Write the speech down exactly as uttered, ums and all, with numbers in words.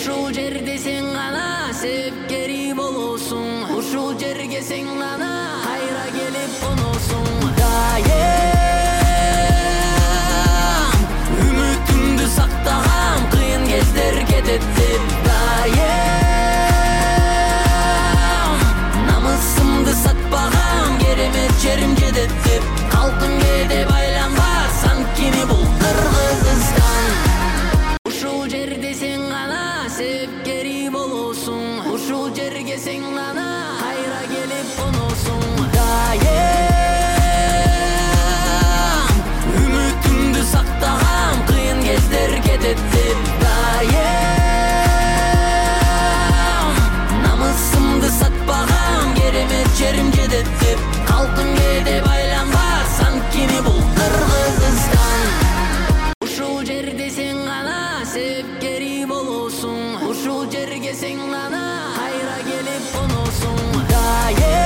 Ушул жерде сен гана себепкери болосуң. Ушул жерге сен гана кайра келип коносуң. Дайым үмүтүмдү сактагам, кыйын кездер кетет деп. Дайым намысымды сатпагам, керемет жерим жетет деп. Калкым кээде байланбас, анткени бул Кыргызстан. Ушул жерде сен гана себепкери болосуң. Ушул жерге сен гана кайра келип коносуң. Дайым үмүтүмдү сактагам, кыйын кездер кетет деп. Дайым намысымды сатпагам, керемет жерим жетет деп. Калкым кээде байланбас, анткени бул Кыргызстан. Ушул жерде сен гана себепкери болосуң. Ушул жерге сен гана кайра келип коносуң. Дайым